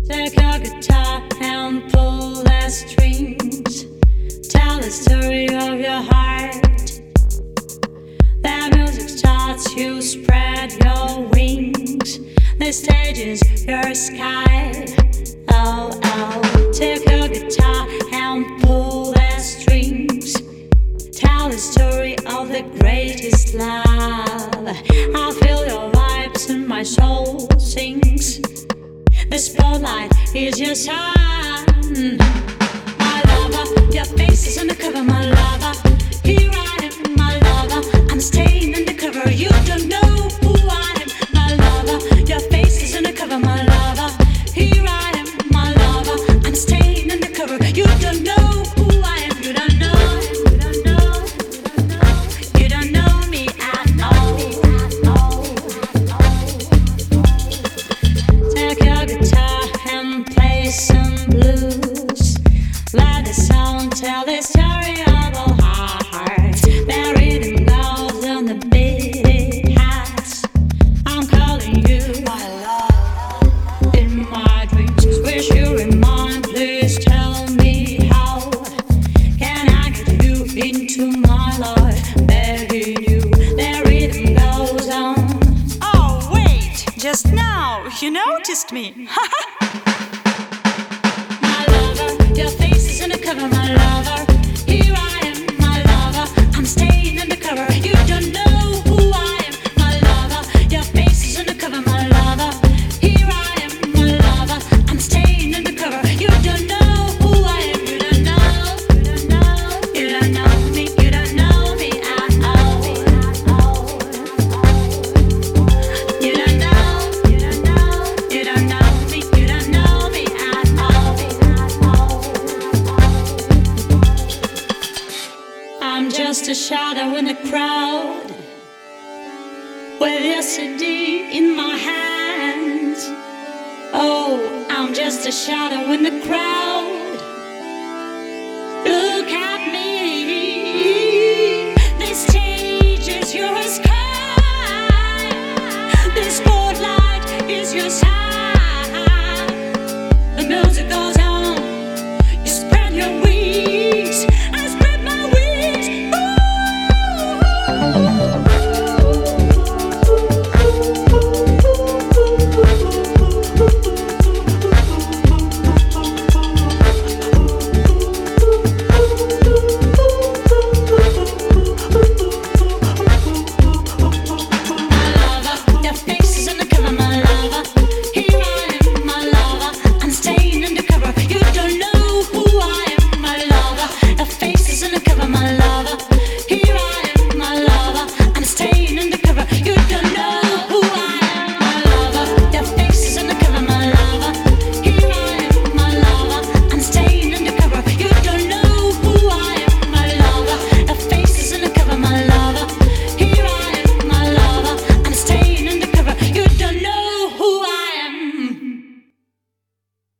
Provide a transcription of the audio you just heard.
Take your guitar and pull the strings. Tell the story of your heart. The music starts, you spread your wings. The stage is your sky. Oh, oh. Take your guitar and pull the strings. Tell the story of the greatest love. I feel your vibes and my soul sings. The spotlight is your sun. My lover, your face is undercover, my lover. Here I am, my lover. I'm staying undercover. You don't know who I am, my lover. Your face is undercover, my lover. Here I am, my lover. I'm staying undercover. You don't know who I am. You don't know. You don't know. You don't know me at all. Take your guitar and play some blues. Let the sound tell the story of our hearts. The rhythm goes on the beat it has. I'm calling you my love in my dreams. Wish you in mine. Please tell me how can I get you into my life? Begging you, the rhythm goes on. Oh, wait, just now you noticed me. My lover, your face is undercover, my lover. Here I am, my lover. I'm staying undercover. You don't know who I am, my lover. Your face is undercover, my lover. Here I am, my lover. I'm staying undercover. You don't know who I am. You don't know. You don't know. You don't know me. You don't know me at all. You don't know. You don't know. You don't know me. You don't know me at all. I'm just a shadow in the crowd, with your CD in my hands. Oh, I'm just a shadow in the crowd. Look at me. The stage is your sky. The spotlight is your side.